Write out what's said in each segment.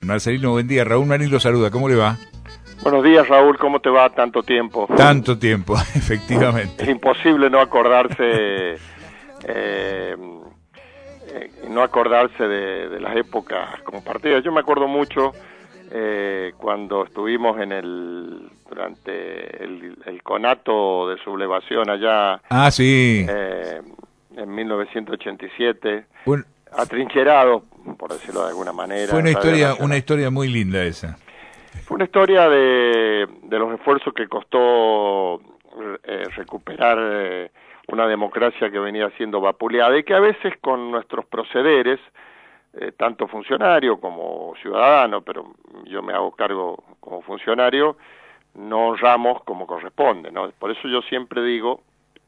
Marcelino, buen día. Raúl Marín lo saluda. ¿Cómo le va? Buenos días, Raúl. ¿Cómo te va? Tanto tiempo. Tanto tiempo, efectivamente. Es imposible no acordarse, de las épocas compartidas. Yo me acuerdo mucho cuando estuvimos durante el conato de sublevación allá. Ah, sí. En 1987. Bueno, atrincherado, por decirlo de alguna manera. Fue una historia muy linda esa. Fue una historia de los esfuerzos que costó recuperar una democracia que venía siendo vapuleada y que a veces con nuestros procederes, tanto funcionario como ciudadano, pero yo me hago cargo como funcionario, no honramos como corresponde, ¿no? Por eso yo siempre digo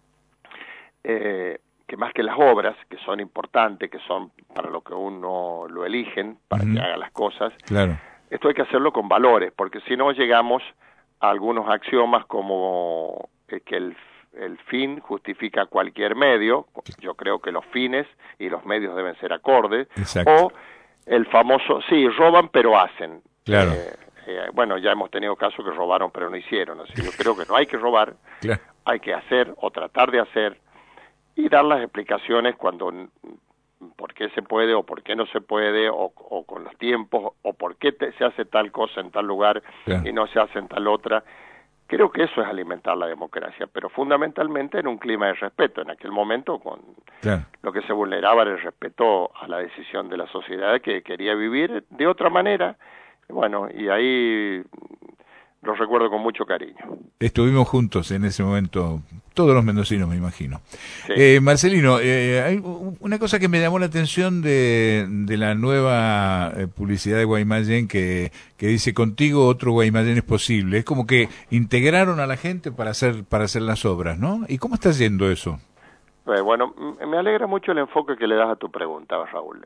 que más que las obras, que son importantes, que son para lo que uno lo eligen, para que haga las cosas, claro. Esto hay que hacerlo con valores, porque si no llegamos a algunos axiomas como que el fin justifica cualquier medio. Yo creo que los fines y los medios deben ser acordes. Exacto. O el famoso, sí, roban pero hacen. Claro. Bueno, ya hemos tenido casos que robaron pero no hicieron. Así yo creo que no hay que robar, claro. Hay que hacer o tratar de hacer y dar las explicaciones cuando por qué se puede o por qué no se puede, o con los tiempos, o por qué se hace tal cosa en tal lugar y no se hace en tal otra. Creo que eso es alimentar la democracia, pero fundamentalmente en un clima de respeto. En aquel momento lo que se vulneraba era el respeto a la decisión de la sociedad que quería vivir de otra manera. Bueno, y ahí los recuerdo con mucho cariño. Estuvimos juntos en ese momento, todos los mendocinos, me imagino. Sí. Marcelino, hay una cosa que me llamó la atención de la nueva publicidad de Guaymallén que dice: contigo otro Guaymallén es posible. Es como que integraron a la gente para hacer las obras, ¿no? ¿Y cómo está yendo eso? Bueno, me alegra mucho el enfoque que le das a tu pregunta, Raúl.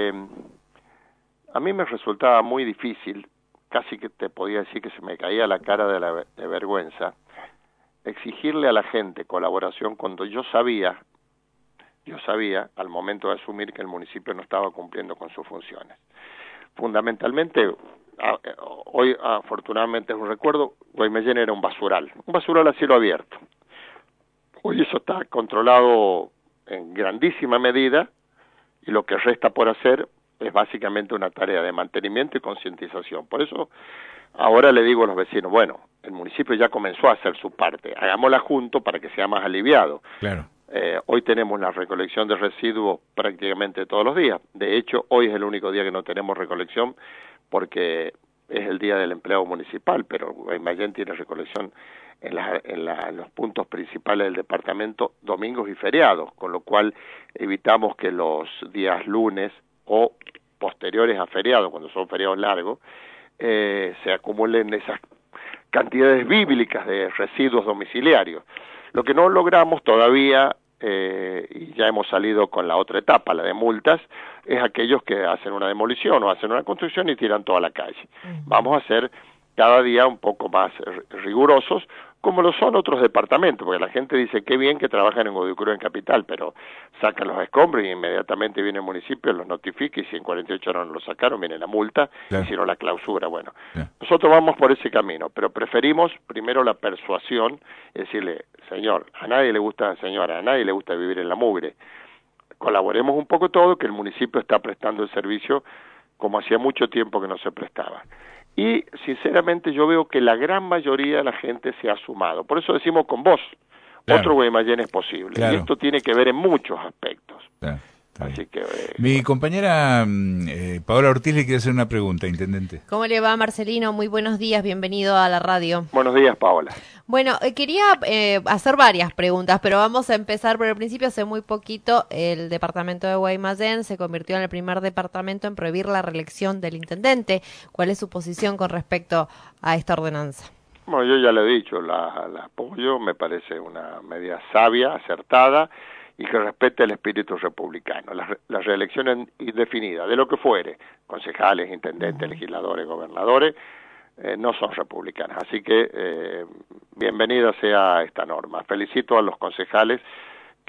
A mí me resultaba muy difícil, casi que te podía decir que se me caía la cara de vergüenza, exigirle a la gente colaboración cuando yo sabía al momento de asumir que el municipio no estaba cumpliendo con sus funciones. Fundamentalmente, hoy afortunadamente es un recuerdo, Guaymallén era un basural a cielo abierto. Hoy eso está controlado en grandísima medida y lo que resta por hacer es básicamente una tarea de mantenimiento y concientización. Por eso ahora le digo a los vecinos, bueno, el municipio ya comenzó a hacer su parte, hagámosla juntos para que sea más aliviado. Claro. Hoy tenemos la recolección de residuos prácticamente todos los días. De hecho, hoy es el único día que no tenemos recolección porque es el día del empleado municipal, pero Guaymallén tiene recolección en los puntos principales del departamento domingos y feriados, con lo cual evitamos que los días lunes o posteriores a feriados, cuando son feriados largos, se acumulen esas cantidades bíblicas de residuos domiciliarios. Lo que no logramos todavía, y ya hemos salido con la otra etapa, la de multas, es aquellos que hacen una demolición o hacen una construcción y tiran toda la calle. Vamos a ser cada día un poco más rigurosos, como lo son otros departamentos, porque la gente dice qué bien que trabajan en Godicruz en Capital, pero sacan los escombros y inmediatamente viene el municipio, los notifica y si en 48 horas no lo sacaron, viene la multa, y si no la clausura. Bueno, nosotros vamos por ese camino, pero preferimos primero la persuasión, es decirle, señor, a nadie le gusta vivir en la mugre, colaboremos un poco todo, que el municipio está prestando el servicio como hacía mucho tiempo que no se prestaba. Y sinceramente yo veo que la gran mayoría de la gente se ha sumado. Por eso decimos con vos, otro Guaymallén es posible. Claro. Y esto tiene que ver en muchos aspectos. Así que, mi compañera Paola Ortiz le quiere hacer una pregunta, intendente. ¿Cómo le va, Marcelino? Muy buenos días, bienvenido a la radio. Buenos días, Paola. Bueno, quería hacer varias preguntas, pero vamos a empezar por el principio. Hace muy poquito el departamento de Guaymallén se convirtió en el primer departamento en prohibir la reelección del intendente. ¿Cuál es su posición con respecto a esta ordenanza? Bueno, yo ya le he dicho, la apoyo, me parece una medida sabia, acertada, y que respete el espíritu republicano. La reelección indefinida, de lo que fuere, concejales, intendentes, legisladores, gobernadores, no son republicanas. Así que bienvenida sea esta norma. Felicito a los concejales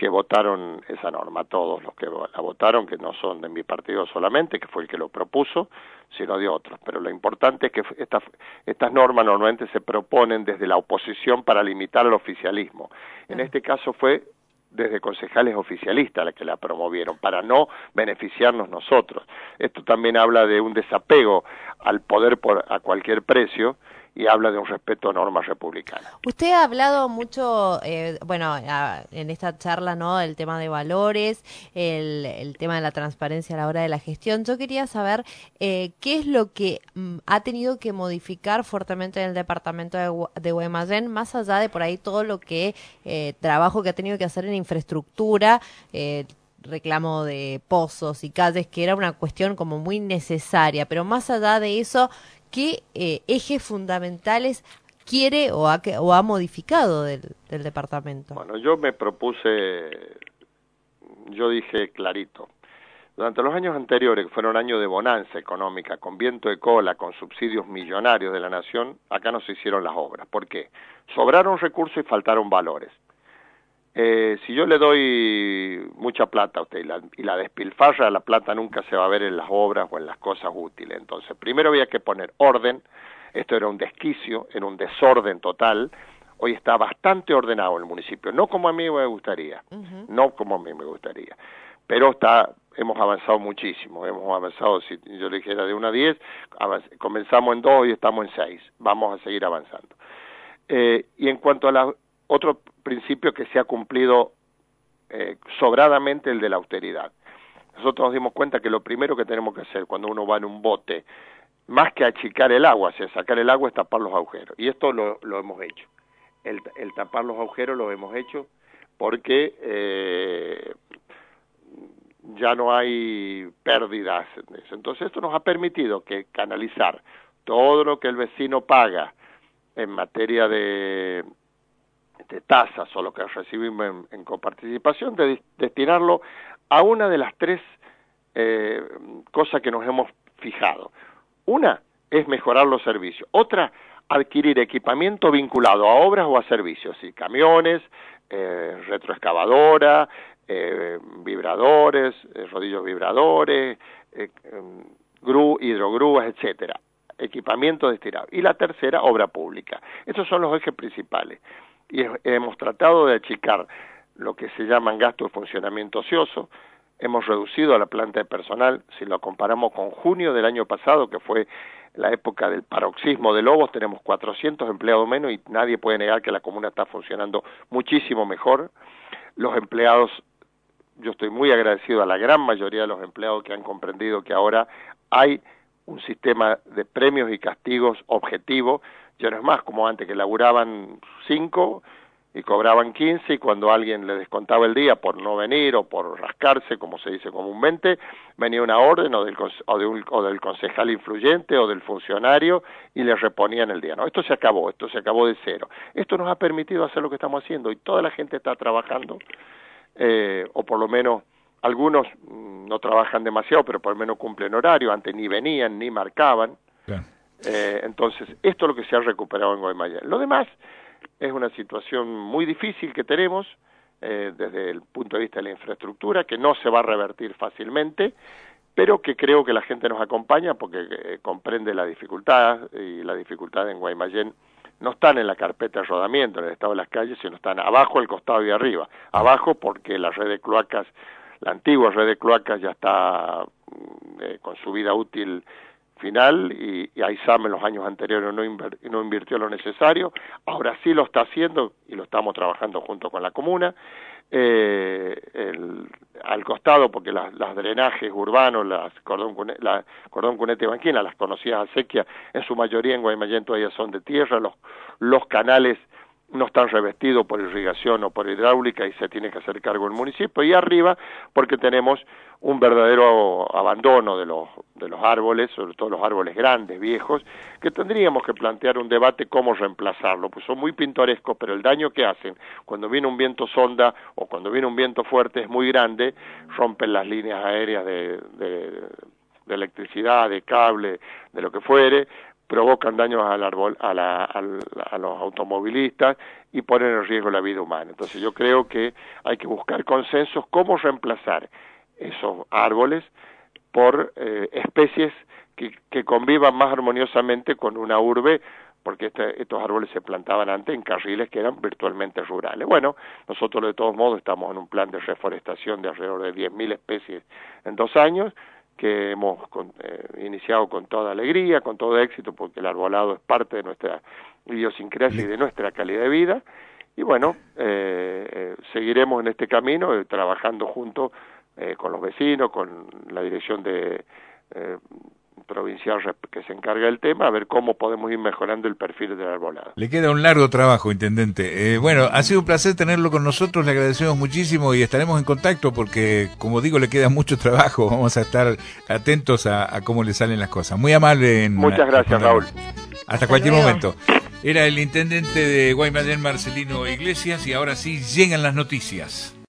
que votaron esa norma, todos los que la votaron, que no son de mi partido solamente, que fue el que lo propuso, sino de otros. Pero lo importante es que estas normas normalmente se proponen desde la oposición para limitar al oficialismo. En este caso fue desde concejales oficialistas la que la promovieron, para no beneficiarnos nosotros. Esto también habla de un desapego al poder a cualquier precio, y habla de un respeto a normas republicanas. Usted ha hablado mucho, en esta charla, ¿no?, el tema de valores, el tema de la transparencia a la hora de la gestión. Yo quería saber qué es lo que ha tenido que modificar fuertemente en el departamento de Guaymallén, más allá de por ahí todo lo que trabajo que ha tenido que hacer en infraestructura, reclamo de pozos y calles, que era una cuestión como muy necesaria, pero más allá de eso, ¿qué ejes fundamentales quiere o ha modificado del departamento? Bueno, yo dije clarito, durante los años anteriores, que fueron años de bonanza económica, con viento de cola, con subsidios millonarios de la nación, acá no se hicieron las obras. ¿Por qué? Sobraron recursos y faltaron valores. Si yo le doy mucha plata a usted y la despilfarra, la plata nunca se va a ver en las obras o en las cosas útiles. Entonces, primero había que poner orden. Esto era un desquicio, era un desorden total. Hoy está bastante ordenado el municipio, no como a mí me gustaría, pero hemos avanzado muchísimo, si yo le dijera de 1 a 10, comenzamos en 2 y estamos en 6, vamos a seguir avanzando. Y en cuanto a otro principio que se ha cumplido sobradamente, el de la austeridad. Nosotros nos dimos cuenta que lo primero que tenemos que hacer cuando uno va en un bote, más que achicar el agua, sacar el agua, es tapar los agujeros. Y esto lo hemos hecho. El tapar los agujeros lo hemos hecho porque ya no hay pérdidas. Entonces esto nos ha permitido canalizar todo lo que el vecino paga en materia de tasas o lo que recibimos en coparticipación, de destinarlo a una de las 3 cosas que nos hemos fijado. Una es mejorar los servicios, otra, adquirir equipamiento vinculado a obras o a servicios, ¿sí? Camiones, retroexcavadora, vibradores, rodillos vibradores, hidrogrúas, etcétera, equipamiento destinado. Y la tercera, obra pública. Estos son los ejes principales. Y hemos tratado de achicar lo que se llaman gastos de funcionamiento ocioso. Hemos reducido la planta de personal. Si lo comparamos con junio del año pasado, que fue la época del paroxismo de Lobos, tenemos 400 empleados menos y nadie puede negar que la comuna está funcionando muchísimo mejor. Los empleados, yo estoy muy agradecido a la gran mayoría de los empleados que han comprendido que ahora hay un sistema de premios y castigos objetivo. Ya no es más como antes, que laburaban 5 y cobraban 15, y cuando alguien le descontaba el día por no venir o por rascarse, como se dice comúnmente, venía una orden o del concejal influyente o del funcionario y le reponían el día. No, esto se acabó de cero. Esto nos ha permitido hacer lo que estamos haciendo, y toda la gente está trabajando, o por lo menos algunos no trabajan demasiado, pero por lo menos cumplen horario. Antes ni venían ni marcaban. Claro. Entonces, esto es lo que se ha recuperado en Guaymallén. Lo demás es una situación muy difícil que tenemos desde el punto de vista de la infraestructura, que no se va a revertir fácilmente, pero que creo que la gente nos acompaña porque comprende la dificultad, y la dificultad en Guaymallén no están en la carpeta de rodamiento, en el estado de las calles, sino están abajo, al costado y arriba. Abajo porque la red de cloacas, la antigua red de cloacas, ya está con su vida útil final, y AISAM en los años anteriores no invirtió lo necesario. Ahora sí lo está haciendo y lo estamos trabajando junto con la comuna. Al costado, porque las drenajes urbanos, la cordón cuneta y banquina, las conocidas acequias, en su mayoría en Guaymallén todavía son de tierra. Los canales no están revestidos por irrigación o por hidráulica y se tiene que hacer cargo el municipio. Y arriba, porque tenemos un verdadero abandono de los árboles, sobre todo los árboles grandes, viejos, que tendríamos que plantear un debate cómo reemplazarlo, pues son muy pintorescos, pero el daño que hacen cuando viene un viento sonda o cuando viene un viento fuerte es muy grande, rompen las líneas aéreas de de electricidad, de cable, de lo que fuere, provocan daños al árbol, a los automovilistas y ponen en riesgo la vida humana. Entonces yo creo que hay que buscar consensos cómo reemplazar esos árboles por especies que convivan más armoniosamente con una urbe, porque estos árboles se plantaban antes en carriles que eran virtualmente rurales. Bueno, nosotros de todos modos estamos en un plan de reforestación de alrededor de 10.000 especies en 2 años, que hemos iniciado con toda alegría, con todo éxito, porque el arbolado es parte de nuestra idiosincrasia y de nuestra calidad de vida, y bueno, seguiremos en este camino, trabajando junto con los vecinos, con la dirección de provincial que se encarga del tema, a ver cómo podemos ir mejorando el perfil del arbolado. Le queda un largo trabajo, intendente. Bueno, ha sido un placer tenerlo con nosotros, le agradecemos muchísimo y estaremos en contacto porque, como digo, le queda mucho trabajo. Vamos a estar atentos a cómo le salen las cosas. Muy amable. Muchas gracias, Raúl. Hasta cualquier momento. Era el intendente de Guaymallén, Marcelino Iglesias, y ahora sí llegan las noticias.